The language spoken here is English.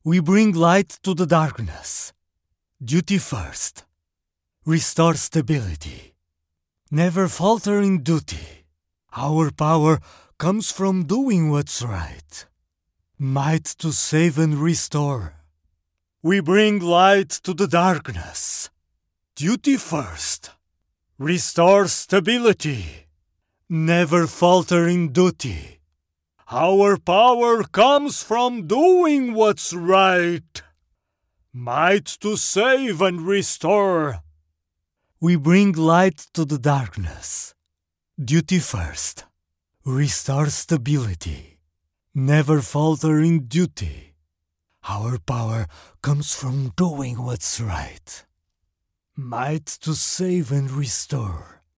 We bring light to the darkness. Duty first. Restore stability. Never falter in duty. Our power comes from doing what's right. Might to save and restore. We bring light to the darkness. Duty first. Restore stability. Never falter in duty. Our power comes from doing what's right. Might to save and restore. We bring light to the darkness. Duty first. Restore stability. Never falter in duty. Our power comes from doing what's right. Might to save and restore.